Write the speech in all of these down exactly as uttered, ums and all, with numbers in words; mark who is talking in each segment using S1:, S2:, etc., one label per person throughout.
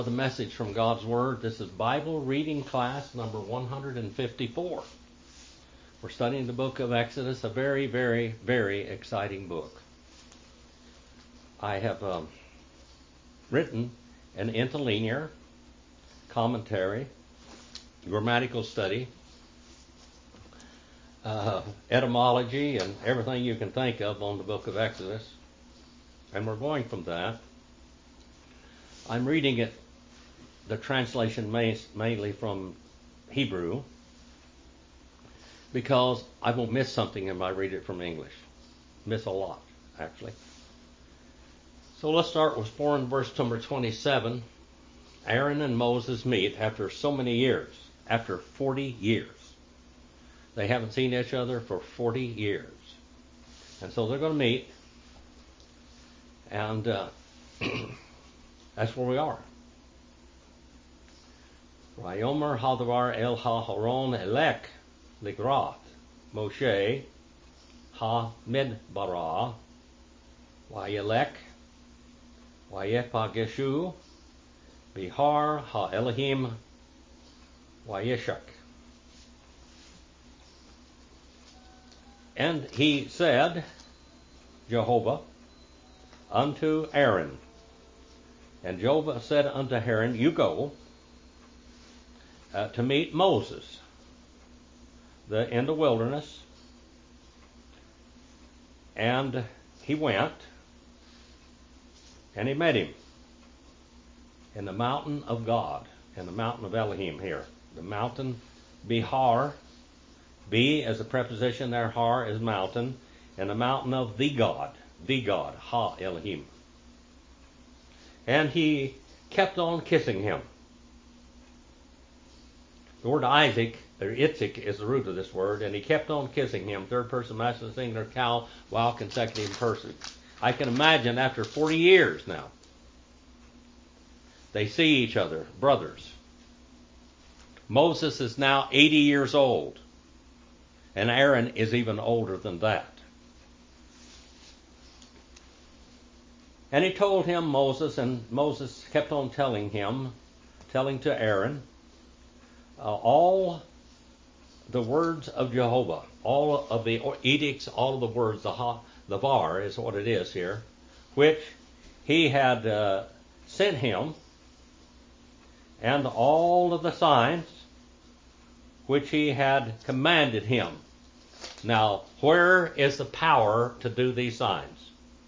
S1: The message from God's Word. This is Bible reading class number one hundred fifty-four. We're studying the book of Exodus, a very, very, very exciting book. I have um, written an interlinear commentary, grammatical study, uh, etymology, and everything you can think of on the book of Exodus. And we're going from that. I'm reading it, the translation mainly from Hebrew, because I will miss something if I read it from English. Miss a lot, actually. So let's start with foreign verse number twenty-seven. Aaron and Moses meet after so many years, after forty years. They haven't seen each other for forty years. And so they're going to meet, and uh, that's where we are. Vayomer hadavar el ha-haron elek ligrat Moshe ha-midbara vayelek vayepageshu bihar ha-Elohim vayeshak. And he said, Jehovah, unto Aaron, and Jehovah said unto Aaron, you go Uh, to meet Moses the, in the wilderness. And he went, and he met him in the mountain of God, in the mountain of Elohim here. The mountain Bihar, B as a preposition there, Har is mountain, and the mountain of the God, the God, Ha Elohim. And he kept on kissing him. The word Isaac, or Itzik, is the root of this word, and he kept on kissing him, third person masculine singular, cow, while consecutive person. I can imagine after forty years now, they see each other, brothers. Moses is now eighty years old, and Aaron is even older than that. And he told him, Moses, and Moses kept on telling him, telling to Aaron, Uh, all the words of Jehovah, all of the edicts, all of the words, the ha, the var is what it is here, which he had uh, sent him, and all of the signs which he had commanded him. Now, where is the power to do these signs?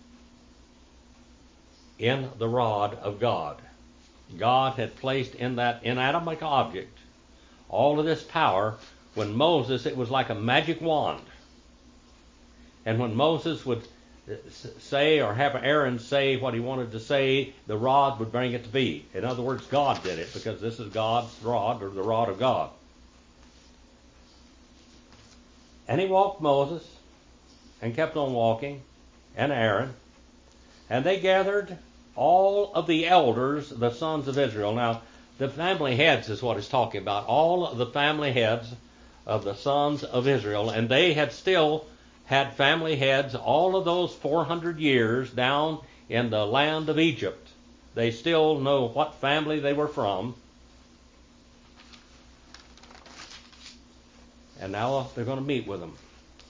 S1: In the rod of God. God had placed in that inanimate object all of this power. When Moses, it was like a magic wand. And when Moses would say, or have Aaron say what he wanted to say, the rod would bring it to be. In other words, God did it, because this is God's rod, or the rod of God. And he walked Moses, and kept on walking, and Aaron, and they gathered all of the elders, the sons of Israel. Now, the family heads is what he's talking about. All of the family heads of the sons of Israel. And they had still had family heads all of those four hundred years down in the land of Egypt. They still know what family they were from. And now they're going to meet with them.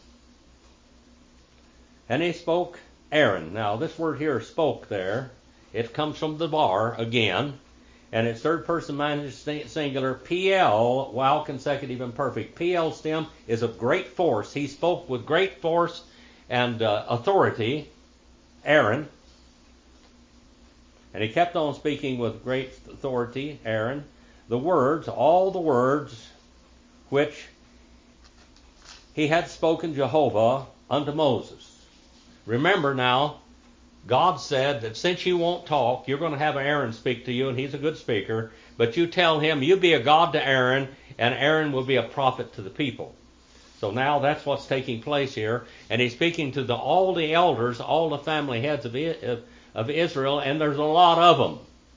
S1: And he spoke Aaron. Now this word here, spoke there, it comes from the bar again. And it's third person singular, P L, while consecutive imperfect. P L stem is of great force. He spoke with great force and uh, authority, Aaron. And he kept on speaking with great authority, Aaron. The words, all the words which he had spoken Jehovah unto Moses. Remember now, God said that since you won't talk, you're going to have Aaron speak to you, and he's a good speaker. But you tell him, you be a God to Aaron, and Aaron will be a prophet to the people. So now that's what's taking place here. And he's speaking to the, all the elders, all the family heads of, of Israel, and there's a lot of them.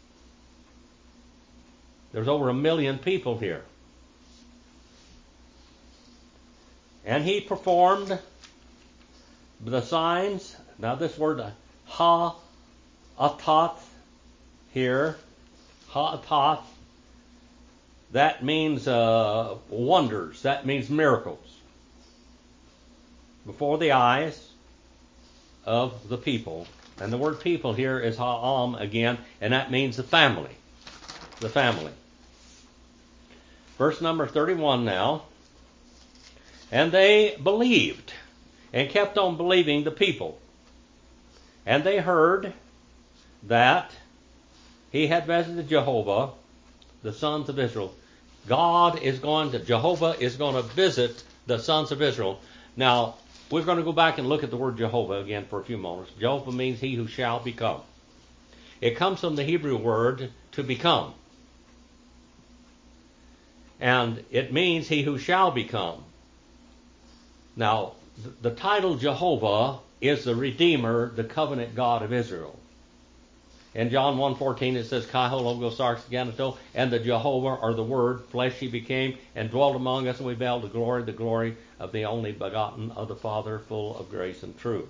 S1: There's over a million people here. And he performed the signs. Now this word ha atat here Ha'apath, that means uh, wonders. That means miracles. Before the eyes of the people. And the word people here is ha'am again, and that means the family. The family. Verse number thirty-one now. And they believed and kept on believing the people. And they heard that he had visited Jehovah, the sons of Israel. God is going to, Jehovah is going to visit the sons of Israel. Now, we're going to go back and look at the word Jehovah again for a few moments. Jehovah means he who shall become. It comes from the Hebrew word to become. And it means he who shall become. Now, the title Jehovah is the Redeemer, the covenant God of Israel. In John one fourteen it says, Kai ho logos sarx ganato, and the Jehovah, or the Word, flesh he became, and dwelt among us, and we beheld the glory, the glory of the only begotten of the Father, full of grace and truth.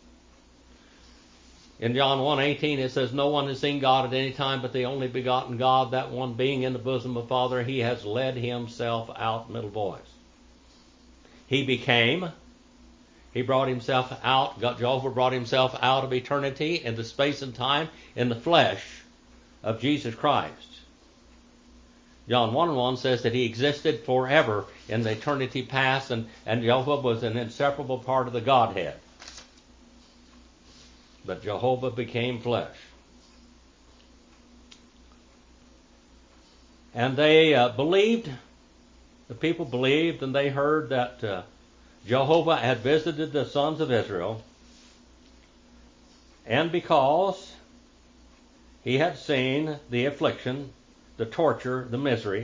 S1: In John one eighteen it says, no one has seen God at any time but the only begotten God, that one being in the bosom of the Father, he has led himself out, middle voice. He became, he brought himself out, God, Jehovah brought himself out of eternity in the space and time in the flesh of Jesus Christ. John one one says that he existed forever in the eternity past, and, and Jehovah was an inseparable part of the Godhead. But Jehovah became flesh. And they uh, believed, the people believed, and they heard that uh, Jehovah had visited the sons of Israel, and because he had seen the affliction, the torture, the misery,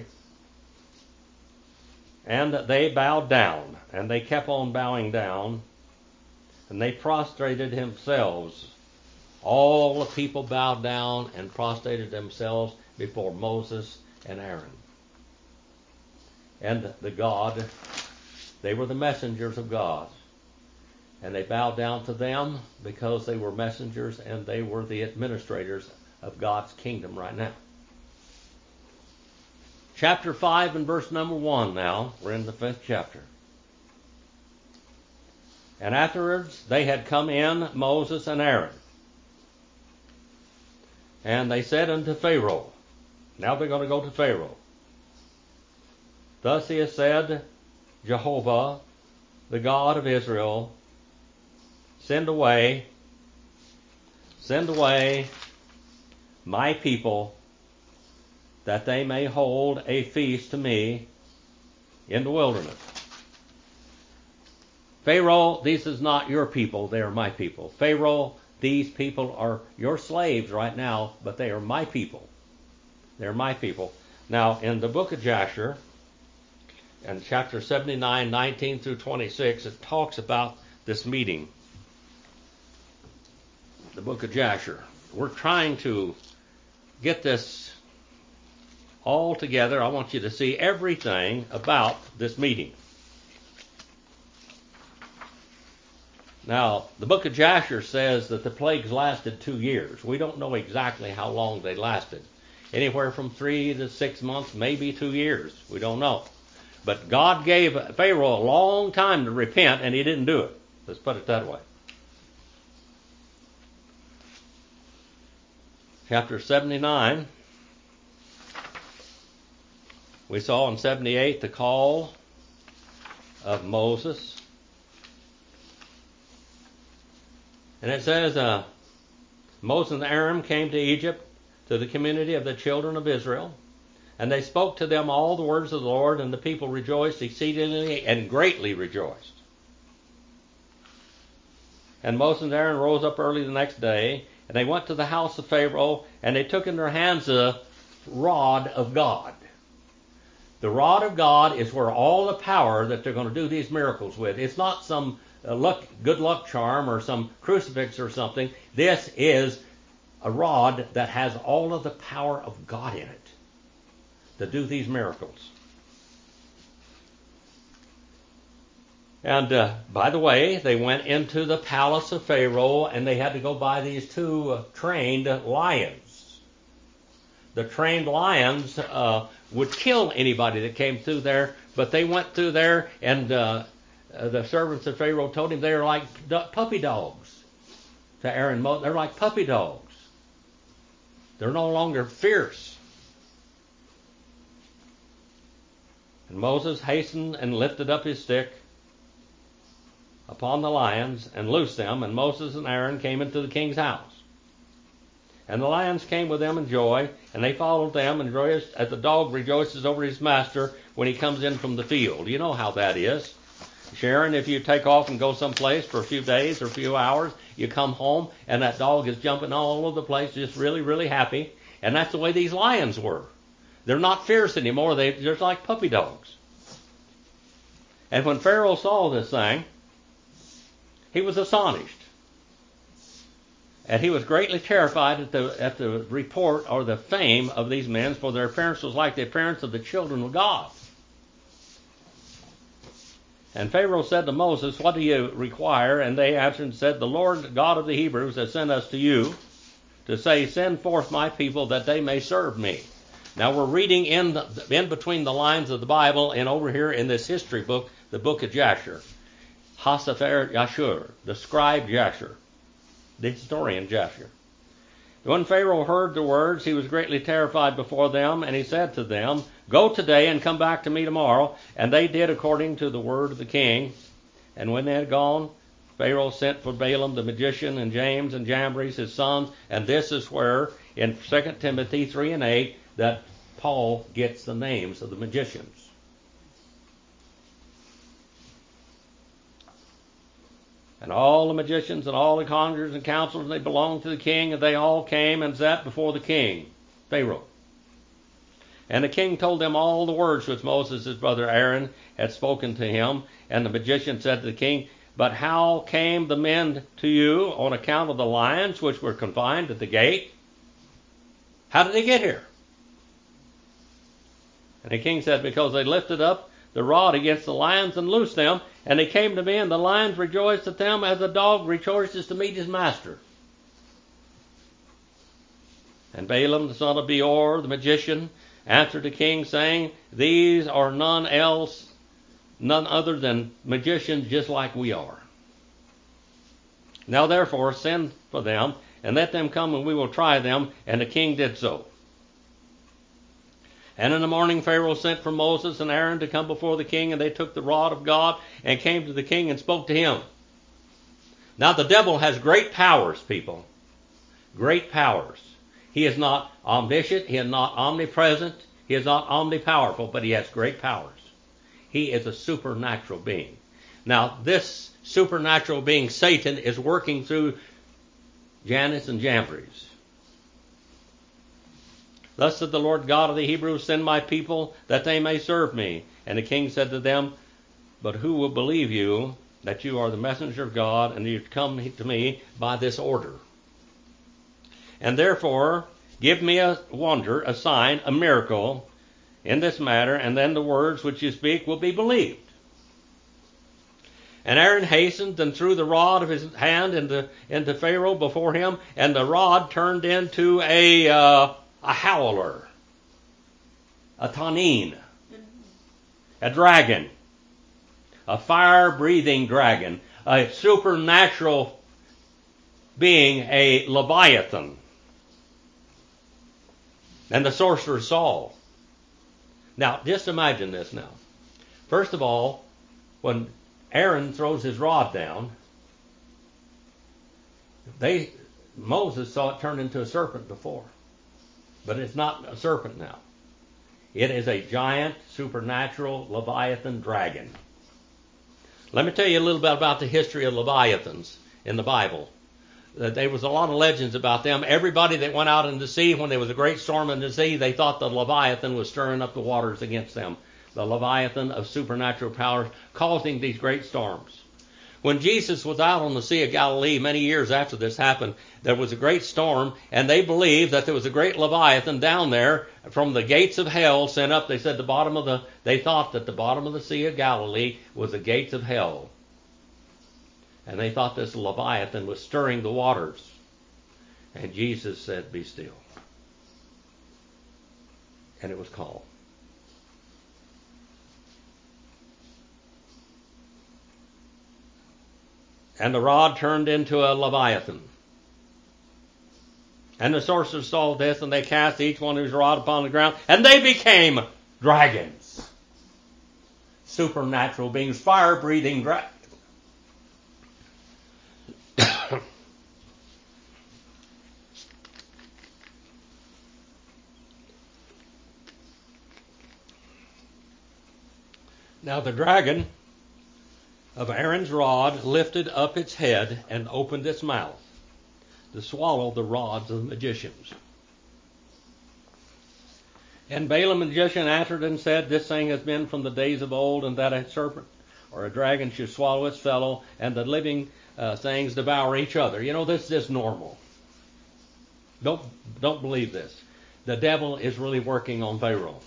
S1: and they bowed down, and they kept on bowing down, and they prostrated themselves. All the people bowed down and prostrated themselves before Moses and Aaron. And the God, they were the messengers of God. And they bowed down to them because they were messengers and they were the administrators of God's kingdom right now. Chapter five and verse number one now. We're in the fifth chapter. And afterwards they had come in, Moses and Aaron. And they said unto Pharaoh, now they're going to go to Pharaoh. Thus he has said, Jehovah, the God of Israel, send away, send away my people, that they may hold a feast to me in the wilderness. Pharaoh, this is not your people, they are my people. Pharaoh, these people are your slaves right now, but they are my people. They're my people. Now, in the book of Jasher, in chapter seventy-nine, nineteen through twenty-six, it talks about this meeting. The book of Jasher. We're trying to get this all together. I want you to see everything about this meeting. Now, the book of Jasher says that the plagues lasted two years. We don't know exactly how long they lasted. Anywhere from three to six months, maybe two years. We don't know. But God gave Pharaoh a long time to repent, and he didn't do it. Let's put it that way. Chapter seventy-nine. We saw in seventy-eight the call of Moses. And it says, uh, Moses and Aaron came to Egypt, to the community of the children of Israel, and they spoke to them all the words of the Lord, and the people rejoiced exceedingly and greatly rejoiced. And Moses and Aaron rose up early the next day, and they went to the house of Pharaoh, and they took in their hands a rod of God. The rod of God is where all the power that they're going to do these miracles with. It's not some uh, luck, good luck charm or some crucifix or something. This is a rod that has all of the power of God in it to do these miracles. And uh, by the way, they went into the palace of Pharaoh, and they had to go by these two uh, trained lions. the trained lions uh, would kill anybody that came through there, but they went through there, and uh, uh, the servants of Pharaoh told him they were like puppy dogs to Aaron. They're like puppy dogs. They're no longer fierce. And Moses hastened and lifted up his stick upon the lions and loosed them, and Moses and Aaron came into the king's house. And the lions came with them in joy, and they followed them, and rejoiced as the dog rejoices over his master when he comes in from the field. You know how that is. Sharon, if you take off and go someplace for a few days or a few hours, you come home, and that dog is jumping all over the place, just really, really happy. And that's the way these lions were. They're not fierce anymore. They're just like puppy dogs. And when Pharaoh saw this thing, he was astonished. And he was greatly terrified at the at the report or the fame of these men, for their appearance was like the appearance of the children of God. And Pharaoh said to Moses, "What do you require?" And they answered and said, "The Lord God of the Hebrews has sent us to you to say, send forth my people that they may serve me." Now we're reading in the, in between the lines of the Bible, and over here in this history book, the book of Jasher. Hasefer Yashur, the scribe Jasher, the historian Jasher. When Pharaoh heard the words, he was greatly terrified before them, and he said to them, "Go today and come back to me tomorrow." And they did according to the word of the king. And when they had gone, Pharaoh sent for Balaam the magician, and James and Jambres his sons. And this is where, in Second Timothy three and eight, that Paul gets the names of the magicians. And all the magicians and all the conjurers and counselors, they belonged to the king, and they all came and sat before the king, Pharaoh. And the king told them all the words which Moses, his brother Aaron, had spoken to him. And the magician said to the king, "But how came the men to you on account of the lions which were confined at the gate? How did they get here?" And the king said, "Because they lifted up the rod against the lions and loosed them, and they came to me, and the lions rejoiced at them as a dog rejoices to meet his master." And Balaam the son of Beor, the magician, answered the king, saying, "These are none else, none other than magicians just like we are. Now therefore send for them, and let them come, and we will try them." And the king did so. And in the morning Pharaoh sent for Moses and Aaron to come before the king, and they took the rod of God and came to the king and spoke to him. Now the devil has great powers, people. Great powers. He is not omniscient, he is not omnipresent, he is not omnipowerful, but he has great powers. He is a supernatural being. Now this supernatural being, Satan, is working through Jannes and Jambres. "Thus said the Lord God of the Hebrews, send my people that they may serve me." And the king said to them, "But who will believe you that you are the messenger of God, and you come to me by this order? And therefore give me a wonder, a sign, a miracle in this matter, and then the words which you speak will be believed." And Aaron hastened and threw the rod of his hand into, into Pharaoh before him, and the rod turned into a... Uh, A howler, a tanin, a dragon, a fire-breathing dragon, a supernatural being, a Leviathan. And the sorcerer Saul. Now, just imagine this now. First of all, when Aaron throws his rod down, they Moses saw it turn into a serpent before. But it's not a serpent now. It is a giant, supernatural Leviathan dragon. Let me tell you a little bit about the history of Leviathans in the Bible. There was a lot of legends about them. Everybody that went out in the sea, when there was a great storm in the sea, they thought the Leviathan was stirring up the waters against them. The Leviathan of supernatural powers causing these great storms. When Jesus was out on the Sea of Galilee many years after this happened, there was a great storm, and they believed that there was a great Leviathan down there from the gates of hell sent up. They said the bottom of the, they thought that the bottom of the Sea of Galilee was the gates of hell. And they thought this Leviathan was stirring the waters. And Jesus said, "Be still." and it was calm. And the rod turned into a leviathan. And the sorcerers saw this, and they cast each one his rod upon the ground, and they became dragons. Supernatural beings, fire-breathing dragons. Now the dragon of Aaron's rod lifted up its head and opened its mouth to swallow the rods of the magicians. And Balaam the magician answered and said, This thing has been from the days of old, and that a serpent or a dragon should swallow its fellow, and the living uh, things devour each other. You know, this is just normal. Don't, don't believe this. The devil is really working on Pharaoh.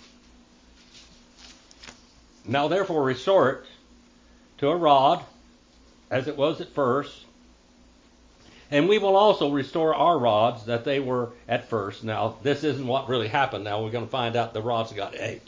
S1: Now therefore restore it to a rod, as it was at first, and we will also restore our rods that they were at first. Now, this isn't what really happened. Now, we're going to find out the rods got ate.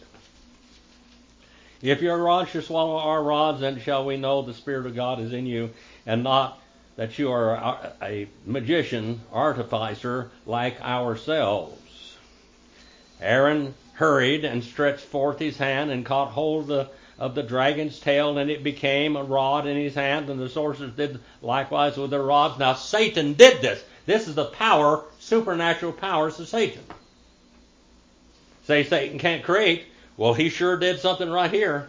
S1: If your rod shall swallow our rods, then shall we know the Spirit of God is in you, and not that you are a, a magician, artificer, like ourselves. Aaron hurried and stretched forth his hand and caught hold of the of the dragon's tail, and it became a rod in his hand, and the sorcerers did likewise with their rods. Now Satan did this. This is the power, supernatural powers of Satan. Say Satan can't create. Well, he sure did something right here.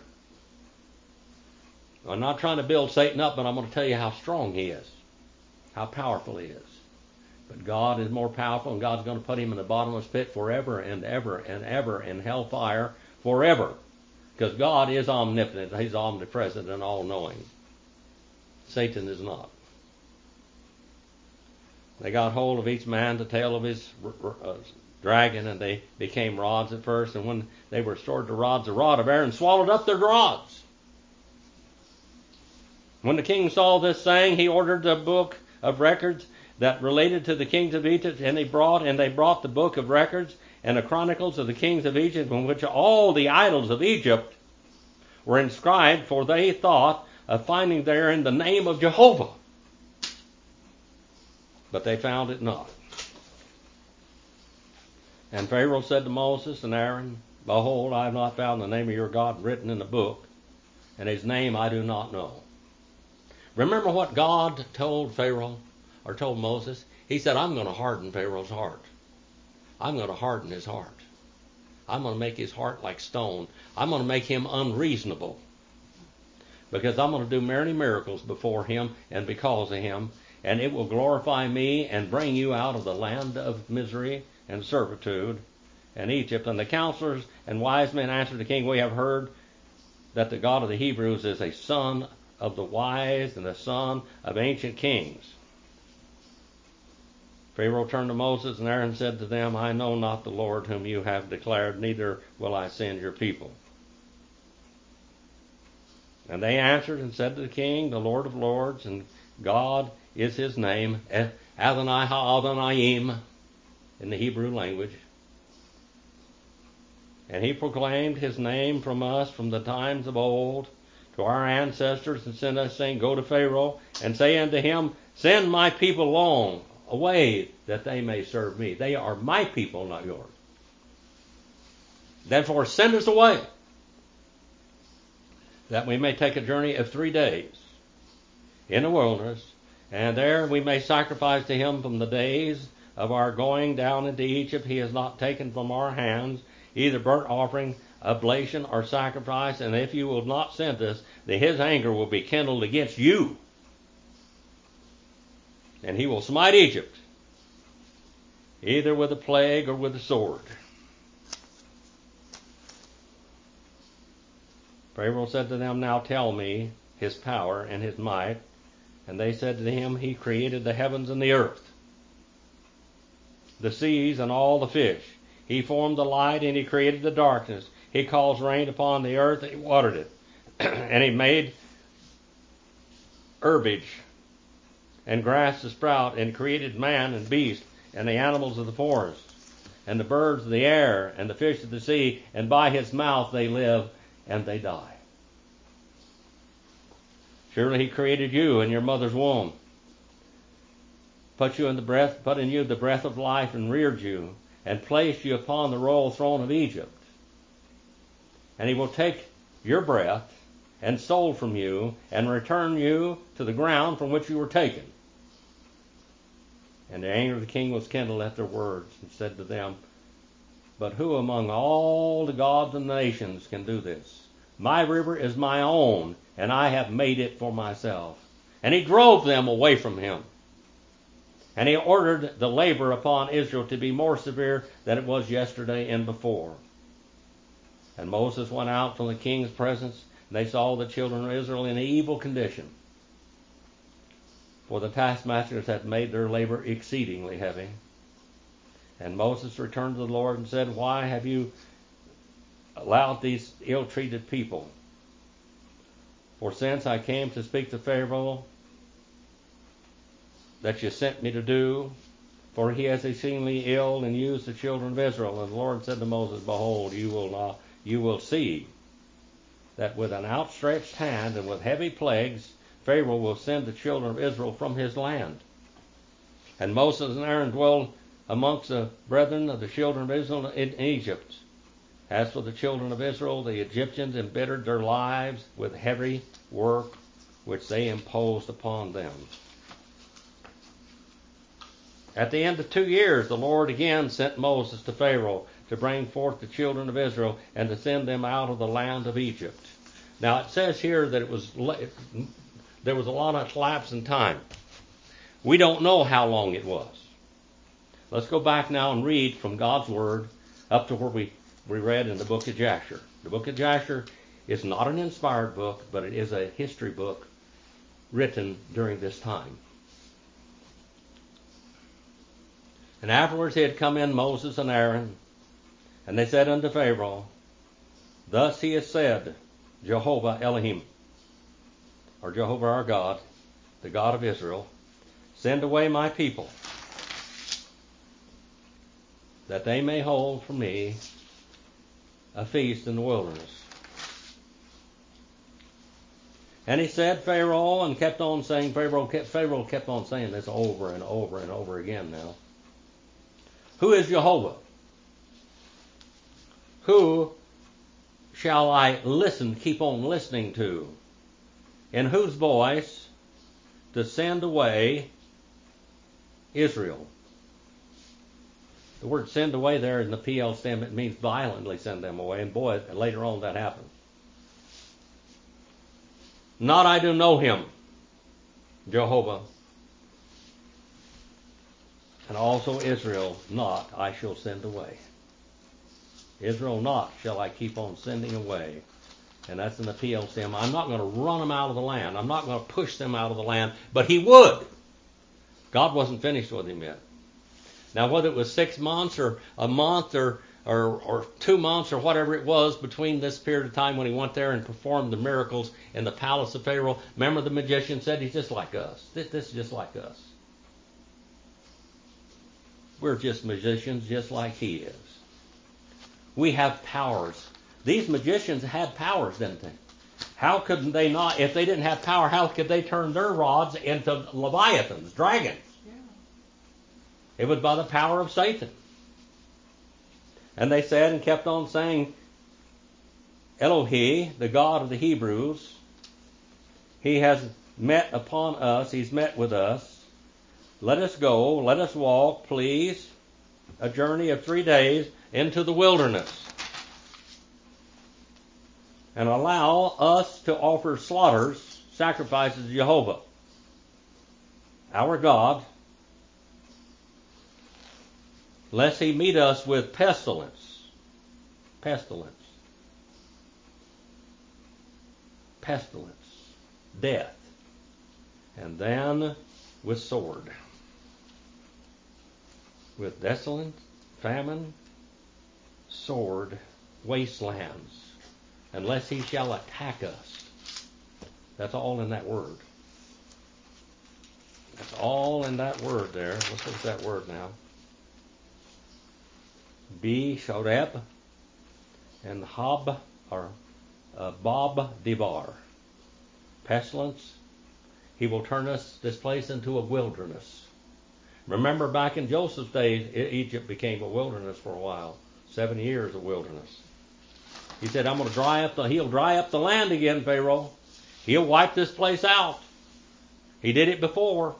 S1: I'm not trying to build Satan up, but I'm going to tell you how strong he is, how powerful he is. But God is more powerful, and God's going to put him in the bottomless pit forever and ever and ever in hellfire forever. Because God is omnipotent. He's omnipresent and all-knowing. Satan is not. They got hold of each man the tail of his uh, dragon, and they became rods at first. And when they were restored to rods, the rod of Aaron swallowed up their rods. When the king saw this thing, he ordered the book of records that related to the kings of Egypt, and they brought and they brought the book of records and the chronicles of the kings of Egypt, in which all the idols of Egypt were inscribed, for they thought of finding therein the name of Jehovah. But they found it not. And Pharaoh said to Moses and Aaron, Behold, I have not found the name of your God written in the book, and his name I do not know. Remember what God told Pharaoh, or told Moses? He said, I'm going to harden Pharaoh's heart. I'm going to harden his heart. I'm going to make his heart like stone. I'm going to make him unreasonable. Because I'm going to do many miracles before him and because of him. And it will glorify me and bring you out of the land of misery and servitude and Egypt. And the counselors and wise men answered the king, We have heard that the God of the Hebrews is a son of the wise and the son of ancient kings. Pharaoh turned to Moses and Aaron and said to them, I know not the Lord whom you have declared, neither will I send your people. And they answered and said to the king, The Lord of lords, and God is his name, Adonai ha-Adonayim, in the Hebrew language. And he proclaimed his name from us from the times of old to our ancestors, and sent us, saying, Go to Pharaoh, and say unto him, Send my people along, away, that they may serve me. They are my people, not yours. Therefore send us away, that we may take a journey of three days in the wilderness, and there we may sacrifice to him from the days of our going down into Egypt. He has not taken from our hands either burnt offering, oblation, or sacrifice, and if you will not send us, then his anger will be kindled against you, and he will smite Egypt, either with a plague or with a sword. Pharaoh said to them, Now tell me his power and his might. And they said to him, He created the heavens and the earth, the seas and all the fish. He formed the light and he created the darkness. He caused rain upon the earth and he watered it. And he made herbage and grass to sprout, and created man and beast and the animals of the forest. and the birds of the air, and the fish of the sea, and by his mouth they live, and they die. Surely he created you in your mother's womb, put you in the breath, put in you the breath of life, and reared you, and placed you upon the royal throne of Egypt. And he will take your breath and soul from you, and return you to the ground from which you were taken. And the anger of the king was kindled at their words, and said to them, But who among all the gods and nations can do this? My river is my own, and I have made it for myself. And he drove them away from him. And he ordered the labor upon Israel to be more severe than it was yesterday and before. And Moses went out from the king's presence, and they saw the children of Israel in an evil condition. For the taskmasters had made their labor exceedingly heavy. And Moses returned to the Lord and said, Why have you allowed these ill-treated people? For since I came to speak to Pharaoh that you sent me to do, for he has exceedingly ill and used the children of Israel. And the Lord said to Moses, Behold, you will not, you will see that with an outstretched hand and with heavy plagues, Pharaoh will send the children of Israel from his land. And Moses and Aaron dwelled amongst the brethren of the children of Israel in Egypt. As for the children of Israel, the Egyptians embittered their lives with heavy work which they imposed upon them. At the end of two years, the Lord again sent Moses to Pharaoh to bring forth the children of Israel and to send them out of the land of Egypt. Now it says here that it was there was a lot of lapse in time. We don't know how long it was. Let's go back now and read from God's Word up to where we, we read in the book of Jasher. The book of Jasher is not an inspired book, but it is a history book written during this time. And afterwards he had come in Moses and Aaron, and they said unto Pharaoh, Thus he has said, Jehovah Elohim, or Jehovah our God, the God of Israel, send away my people, that they may hold for me a feast in the wilderness. And he said, Pharaoh, and kept on saying, Pharaoh kept, Pharaoh kept on saying this over and over and over again now. Who is Jehovah? Who shall I listen, keep on listening to? In whose voice to send away Israel? The word send away there in the P L stem, it means violently send them away. And boy, later on that happened. Not I do know him, Jehovah. And also Israel not I shall send away. Israel not shall I keep on sending away. And that's in the P L stem. I'm not going to run them out of the land. I'm not going to push them out of the land. But he would. God wasn't finished with him yet. Now whether it was six months or a month or, or, or two months or whatever it was between this period of time when he went there and performed the miracles in the palace of Pharaoh. Remember the magician said he's just like us. This, this is just like us. We're just magicians just like he is. We have powers. These magicians had powers, didn't they? How could they not, if they didn't have power, how could they turn their rods into leviathans, dragons? Yeah. It was by the power of Satan. And they said and kept on saying, Elohi, the God of the Hebrews, he has met upon us, he's met with us. Let us go, let us walk, please, a journey of three days into the wilderness. And allow us to offer slaughters, sacrifices to Jehovah, our God, lest he meet us with pestilence. Pestilence. Pestilence. Death. And then with sword. With desolate, famine, sword, wastelands. Unless he shall attack us. That's all in that word. That's all in that word there. Let's look at that word now. Be Shoreb, and Hob, or uh, Bob Debar. Pestilence. He will turn us, this place, into a wilderness. Remember back in Joseph's days, Egypt became a wilderness for a while. Seven years of wilderness. He said, I'm going to dry up the, he'll dry up the land again, Pharaoh. He'll wipe this place out. He did it before.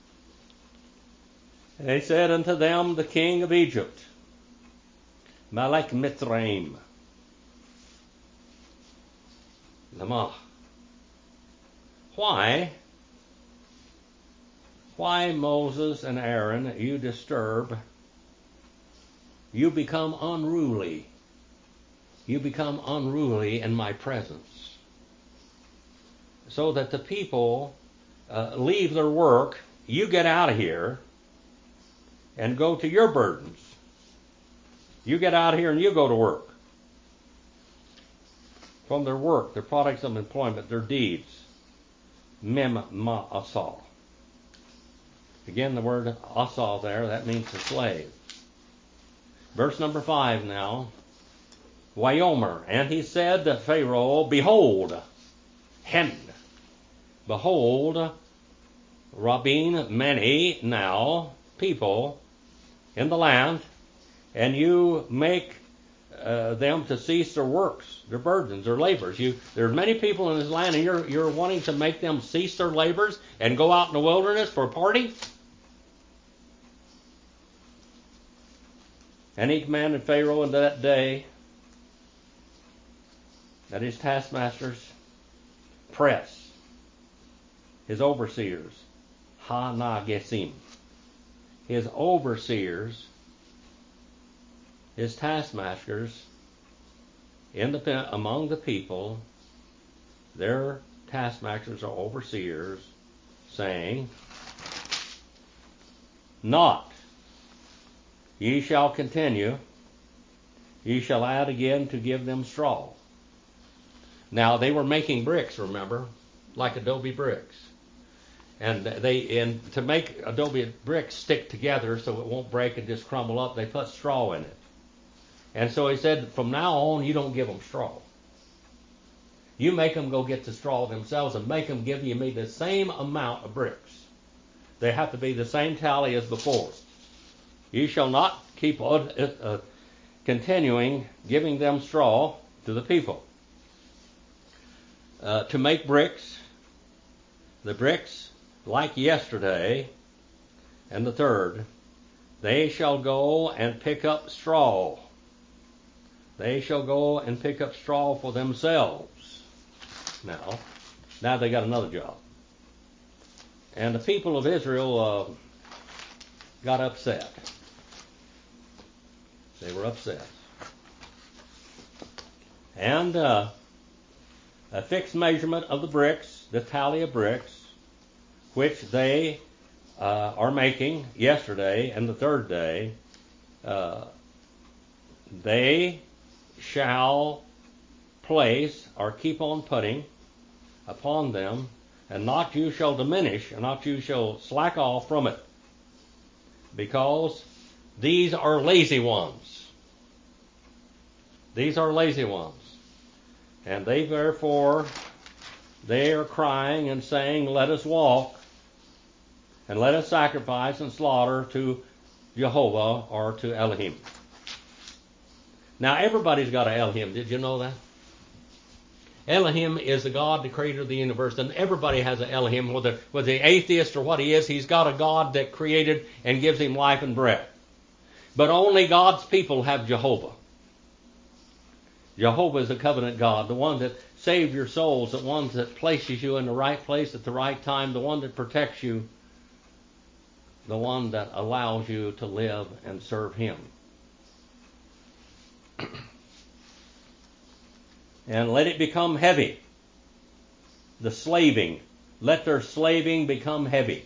S1: And he said unto them, the king of Egypt, Malek Mitzrayim, Lama. Why? Why, Moses and Aaron, you disturb? You become unruly. You become unruly in my presence. So that the people uh, leave their work, you get out of here and go to your burdens. You get out of here and you go to work. From their work, their products of employment, their deeds. Mem ma asal. Again, the word asal there, that means the slave. Verse number five now. Wayomer, and he said to Pharaoh, behold, hen, behold, Rabin, many now people in the land, and you make uh, them to cease their works, their burdens, their labors. You, there's many people in this land, and you're, you're wanting to make them cease their labors and go out in the wilderness for a party? And he commanded Pharaoh in that day that his taskmasters press his overseers, Ha-na-gesim, his overseers, his taskmasters in the among the people, their taskmasters or overseers, saying, not, ye shall continue, ye shall add again to give them straw. Now they were making bricks, remember, like adobe bricks. And they, and to make adobe bricks stick together so it won't break and just crumble up, they put straw in it. And so he said, from now on, you don't give them straw. You make them go get the straw themselves and make them give you me the same amount of bricks. They have to be the same tally as before. You shall not keep uh, uh, continuing giving them straw to the people. Uh, to make bricks, the bricks like yesterday, and the third, they shall go and pick up straw. They shall go and pick up straw for themselves. Now, now they got another job. And the people of Israel uh, got upset. They were upset. And uh, a fixed measurement of the bricks, the tally of bricks, which they uh, are making yesterday and the third day, uh, they shall place or keep on putting upon them, and not you shall diminish, and not you shall slack off from it, because these are lazy ones. These are lazy ones. And they therefore, they are crying and saying, let us walk, and let us sacrifice and slaughter to Jehovah or to Elohim. Now everybody's got an Elohim. Did you know that? Elohim is the God, the creator of the universe, and everybody has an Elohim, whether, whether the atheist or what he is, he's got a God that created and gives him life and breath. But only God's people have Jehovah. Jehovah is the covenant God, the one that saves your souls, the one that places you in the right place at the right time, the one that protects you, the one that allows you to live and serve him. And let it become heavy. The slaving. Let their slaving become heavy.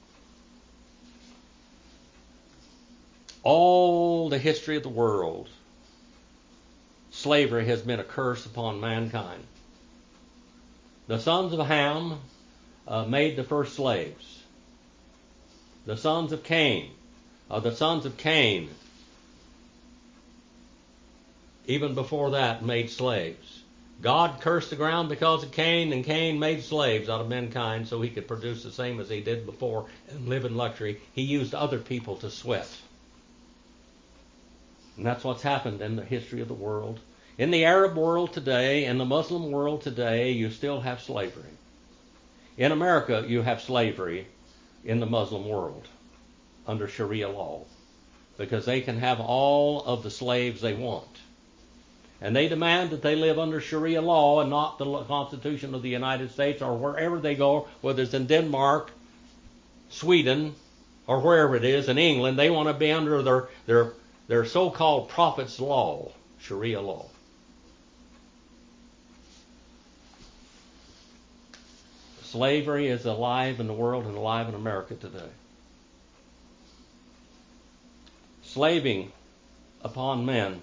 S1: All the history of the world, slavery has been a curse upon mankind. The sons of Ham uh, made the first slaves. The sons of Cain, uh, the sons of Cain even before that, made slaves. God cursed the ground because of Cain, and Cain made slaves out of mankind so he could produce the same as he did before and live in luxury. He used other people to sweat. And that's what's happened in the history of the world. In the Arab world today, in the Muslim world today, you still have slavery. In America, you have slavery in the Muslim world under Sharia law, because they can have all of the slaves they want. And they demand that they live under Sharia law and not the Constitution of the United States, or wherever they go, whether it's in Denmark, Sweden, or wherever it is, in England. They want to be under their, their, their so-called prophet's law, Sharia law. Slavery is alive in the world and alive in America today. Slaving upon men.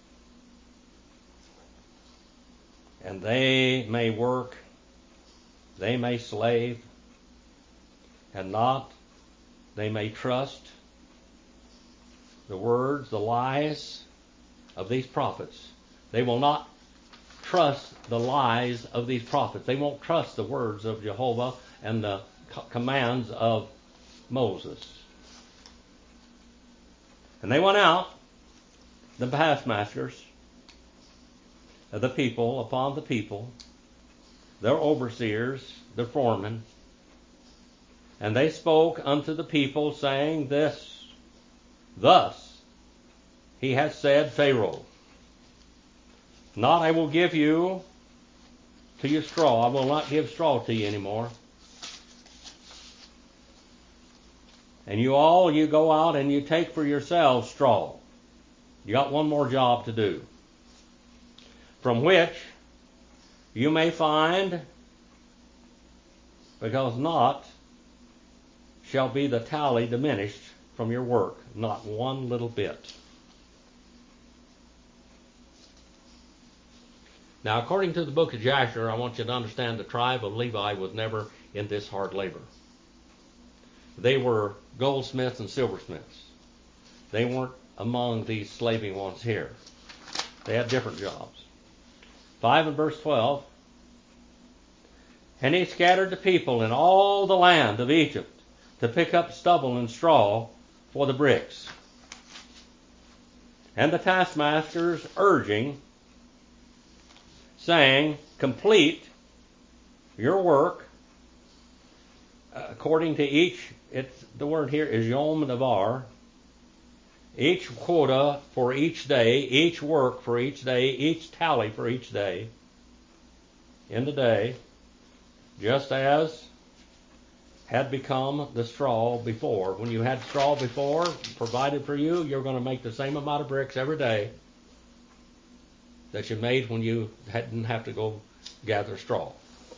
S1: And they may work, they may slave, and not, they may trust the words, the lies of these prophets. They will not trust the lies of these prophets. They won't trust the words of Jehovah and the commands of Moses. And they went out, the taskmasters of the people, upon the people, their overseers, their foremen, and they spoke unto the people, saying, This, thus he has said, Pharaoh, not I will give you to your straw. I will not give straw to you anymore. And you all, you go out and you take for yourselves straw. You got one more job to do. From which you may find, because not shall be the tally diminished from your work, not one little bit. Now, according to the book of Jasher, I want you to understand the tribe of Levi was never in this hard labor. They were goldsmiths and silversmiths. They weren't among these slaving ones here. They had different jobs. five and verse twelve. And he scattered the people in all the land of Egypt to pick up stubble and straw for the bricks. And the taskmasters urging, saying, complete your work according to each, it's, the word here is Yom Davar, each quota for each day, each work for each day, each tally for each day, in the day, just as had become the straw before. When you had straw before provided for you, you're going to make the same amount of bricks every day that you made when you didn't have to go gather straw.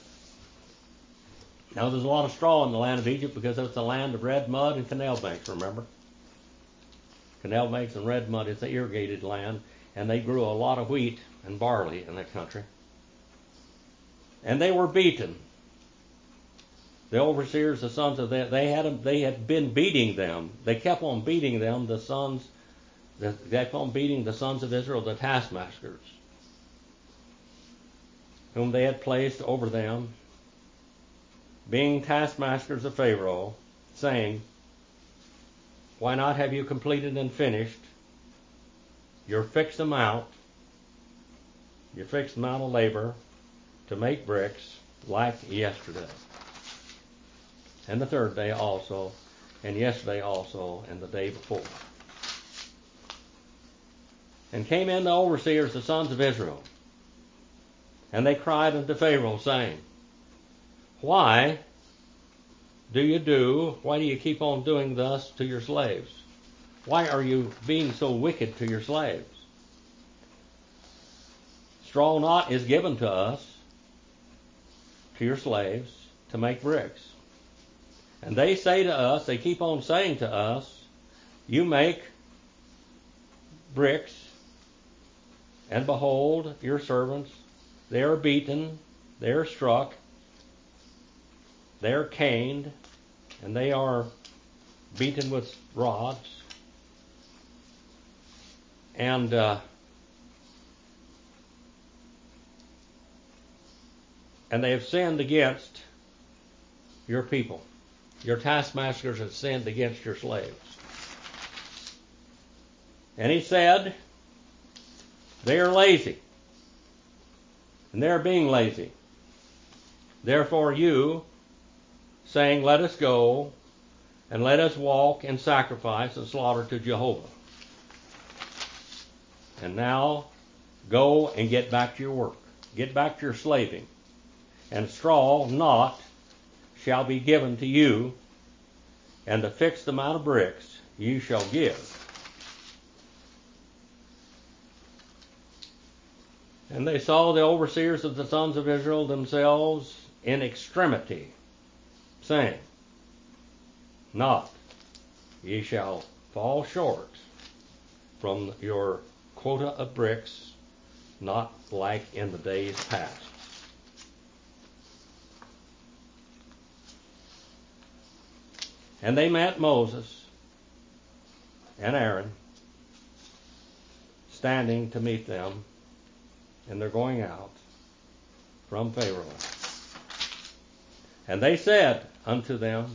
S1: Now, there's a lot of straw in the land of Egypt because it's a land of red mud and canal banks, remember? Canal banks and red mud, it's an irrigated land, and they grew a lot of wheat and barley in that country. And they were beaten. The overseers, the sons of them, they had they had been beating them. They kept on beating them, the sons, they kept on beating the sons of Israel, the taskmasters, whom they had placed over them, being taskmasters of Pharaoh, saying, why not have you completed and finished your fixed amount, your fixed amount of labor to make bricks like yesterday, and the third day also, and yesterday also, and the day before. And came in the overseers, the sons of Israel, and they cried unto Pharaoh, saying, why do you do, why do you keep on doing thus to your slaves? Why are you being so wicked to your slaves? Straw not is given to us, to your slaves, to make bricks. And they say to us, they keep on saying to us, you make bricks, and behold, your servants, they are beaten, they are struck, they are caned, and they are beaten with rods. And uh, and they have sinned against your people. Your taskmasters have sinned against your slaves. And he said, they are lazy, and they are being lazy. Therefore you, saying, let us go, and let us walk and sacrifice and slaughter to Jehovah. And now go and get back to your work. Get back to your slaving. And straw not shall be given to you, and the fixed amount of bricks you shall give. And they saw the overseers of the sons of Israel themselves in extremity, saying, not ye shall fall short from your quota of bricks, not like in the days past. And they met Moses and Aaron standing to meet them, and they're going out from Pharaoh. And they said unto them,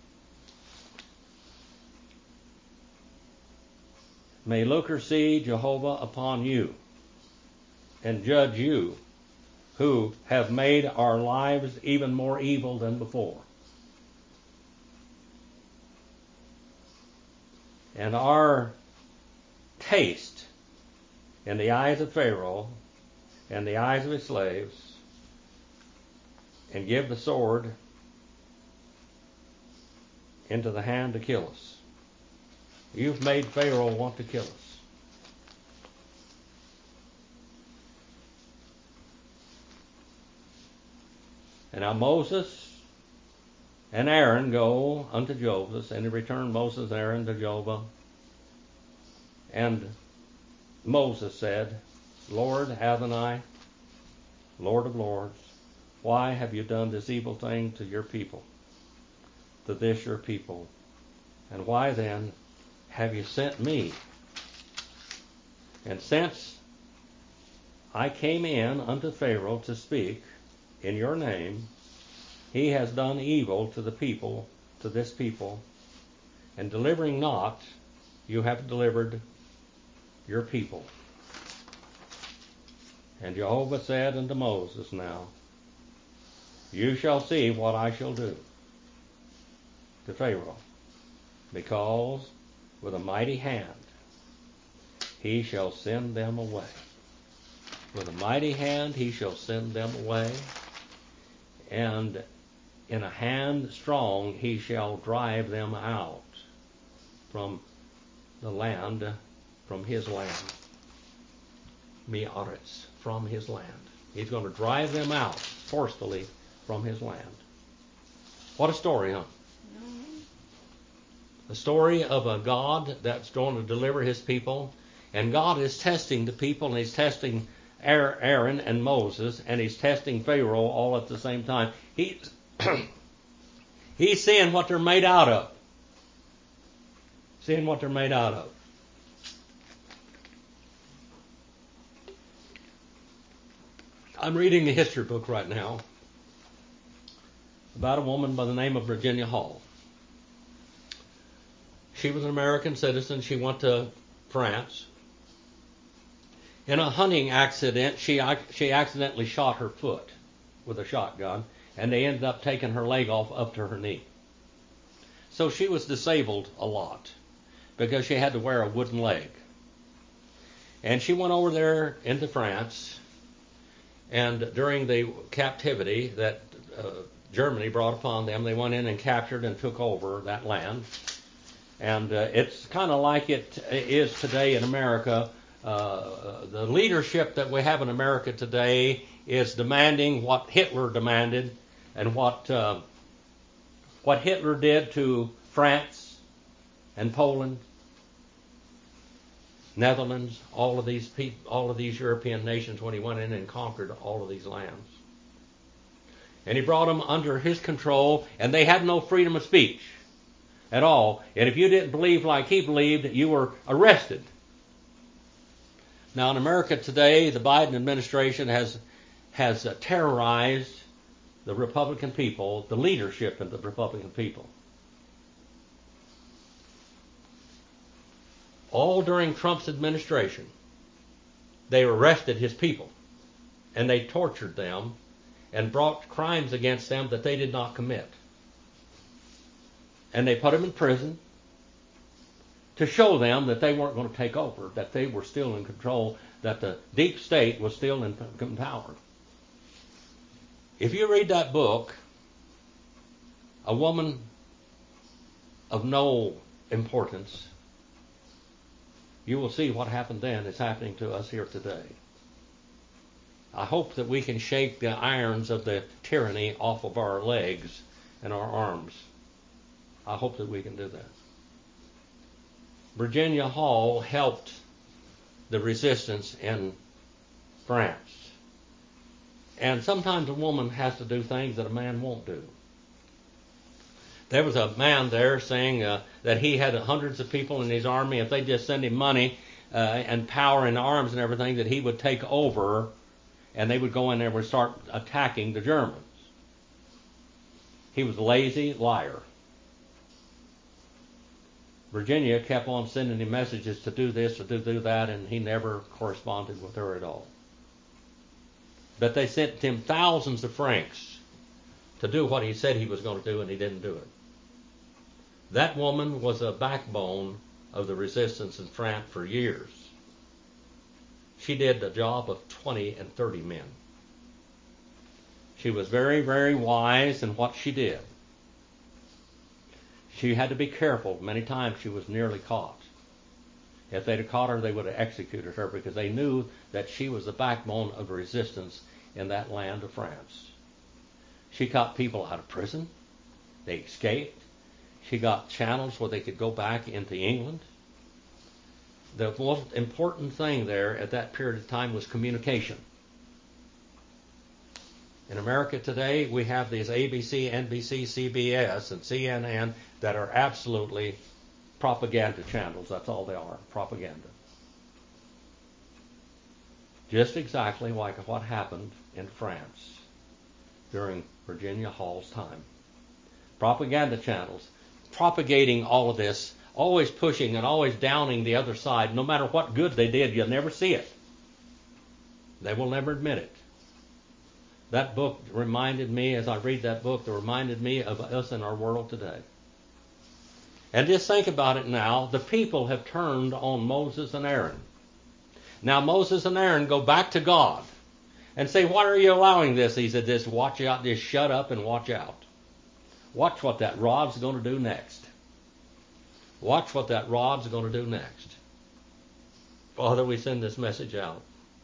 S1: may lookers see Jehovah upon you, and judge you, who have made our lives even more evil than before. And our taste in the eyes of Pharaoh and the eyes of his slaves, and give the sword into the hand to kill us. You've made Pharaoh want to kill us. And now Moses and Aaron go unto Joseph, and he returned Moses and Aaron to Jehovah. And Moses said, Lord Adonai, Lord of lords, why have you done this evil thing to your people, to this your people? And why then have you sent me? And since I came in unto Pharaoh to speak in your name, he has done evil to the people, to this people, and delivering not, you have delivered your people. And Jehovah said unto Moses, now, you shall see what I shall do to Pharaoh, because with a mighty hand he shall send them away. With a mighty hand he shall send them away, and in a hand strong he shall drive them out from the land, from his land. Mi'aretz, from his land. He's going to drive them out forcefully from his land. What a story, huh? The story of a God that's going to deliver his people. And God is testing the people, and he's testing Aaron and Moses, and he's testing Pharaoh all at the same time. He, he's seeing what they're made out of. Seeing what they're made out of. I'm reading a history book right now about a woman by the name of Virginia Hall. She was an American citizen. She went to France. In a hunting accident, she she accidentally shot her foot with a shotgun, and they ended up taking her leg off up to her knee. So she was disabled a lot because she had to wear a wooden leg. And she went over there into France, and during the captivity that uh, Germany brought upon them, they went in and captured and took over that land. And uh, it's kind of like it is today in America. Uh, the leadership that we have in America today is demanding what Hitler demanded, and what uh, what Hitler did to France and Poland, Netherlands, all of these people, all of these European nations when he went in and conquered all of these lands. And he brought them under his control, and they had no freedom of speech at all. And if you didn't believe like he believed, you were arrested. Now in America today, the Biden administration has has uh, terrorized the Republican people, the leadership of the Republican people. All during Trump's administration, they arrested his people, and they tortured them and brought crimes against them that they did not commit. And they put them in prison to show them that they weren't going to take over, that they were still in control, that the deep state was still in, in power. If you read that book, A Woman of No Importance, you will see what happened then is happening to us here today. I hope that we can shake the irons of the tyranny off of our legs and our arms. I hope that we can do that. Virginia Hall helped the resistance in France. And sometimes a woman has to do things that a man won't do. There was a man there saying uh, that he had hundreds of people in his army. If they just send him money uh, and power and arms and everything, that he would take over and they would go in there and would start attacking the Germans. He was a lazy liar. Virginia kept on sending him messages to do this or to do that, and he never corresponded with her at all. But they sent him thousands of francs to do what he said he was going to do, and he didn't do it. That woman was a backbone of the resistance in France for years. She did the job of twenty and thirty men. She was very, very wise in what she did. She had to be careful. Many times she was nearly caught. If they'd have caught her, they would have executed her, because they knew that she was the backbone of resistance in that land of France. She got people out of prison. They escaped. She got channels where they could go back into England. The most important thing there at that period of time was communication. In America today, we have these A B C, N B C, C B S, and C N N that are absolutely propaganda channels. That's all they are, propaganda. Just exactly like what happened in France during Virginia Hall's time. Propaganda channels propagating all of this, always pushing and always downing the other side. No matter what good they did, you'll never see it. They will never admit it. That book reminded me, as I read that book, it reminded me of us in our world today. And just think about it now. The people have turned on Moses and Aaron. Now Moses and Aaron go back to God and say, why are you allowing this? He said, just watch out, just shut up and watch out. Watch what that rod's going to do next. Watch what that rod's going to do next. Father, we send this message out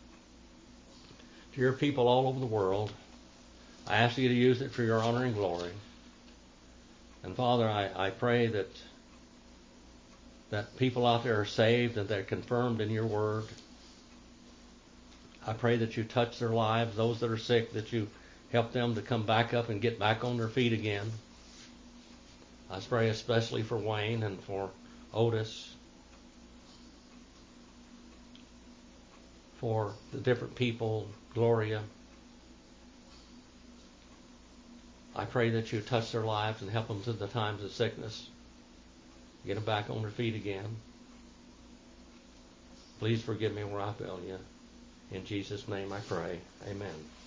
S1: to your people all over the world. I ask you to use it for your honor and glory. And Father, I, I pray that that people out there are saved and they're confirmed in your word. I pray that you touch their lives, those that are sick, that you help them to come back up and get back on their feet again. I pray especially for Wayne and for Otis, for the different people, Gloria. I pray that you touch their lives and help them through the times of sickness. Get them back on their feet again. Please forgive me where I failed you. In Jesus' name I pray. Amen.